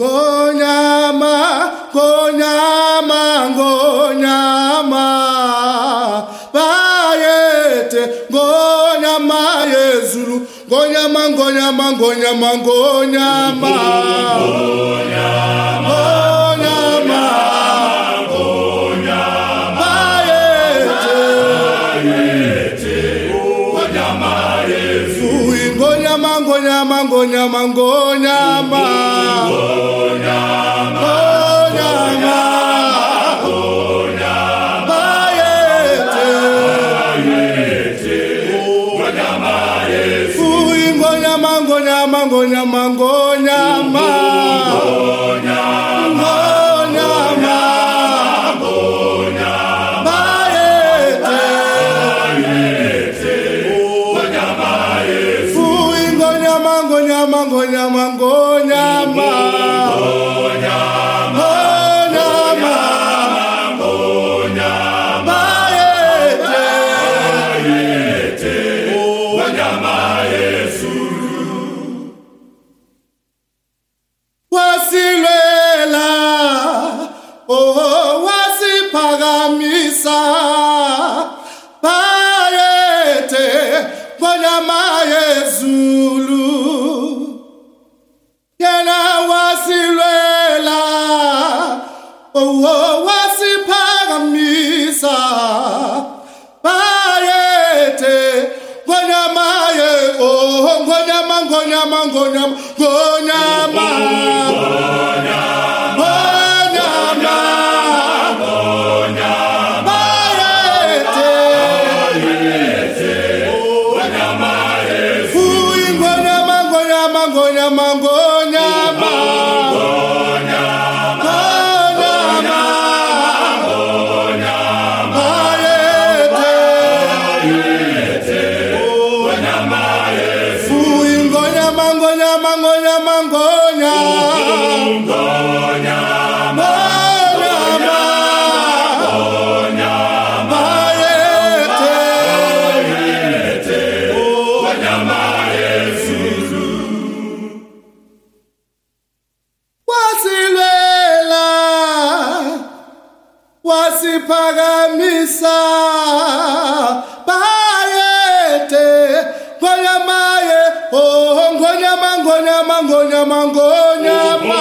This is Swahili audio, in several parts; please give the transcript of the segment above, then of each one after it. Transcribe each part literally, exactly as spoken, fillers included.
Ngonyama, ngonyama, ngonyama, bayete, ngonyama yezulu, ngonyama, ngonyama, ngonyama, ngonyama, ngonyama, ngonyama, bayete, ngonyama yezulu, ngonyama, ngonyama, ngonyama, ngonyama. Ngonyama, ngonyama, ngonyama, ngonyama, bayete, ngonyama Yesu, ngonyama, ngonyama, ngonyama, ngonyama, wasilela, oh wasipagamisa, bayete, ngonyama yezulu, yena wasilela, oh wasipagamisa, bayete, ngonyama ye, oh ngonyama, ngonyama, ngonyama, ngonyama. Wasipagamisa, bayete, ngonyama ye, oh ngonyama, ngonyama, ngonyama, ngonyama,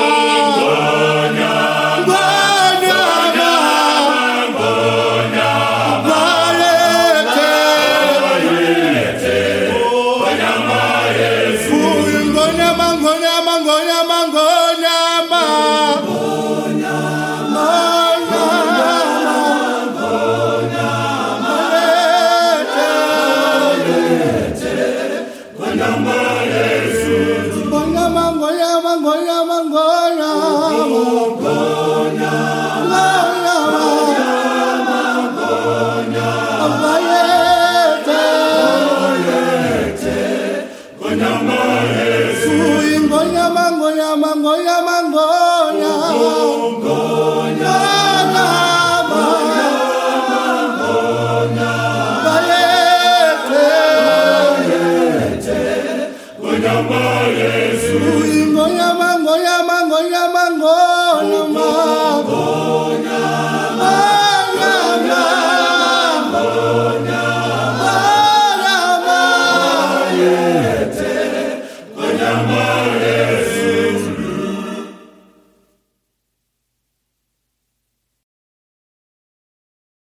Ngonyama, ngonyama, ngonyama, ngonyama, ngonyama.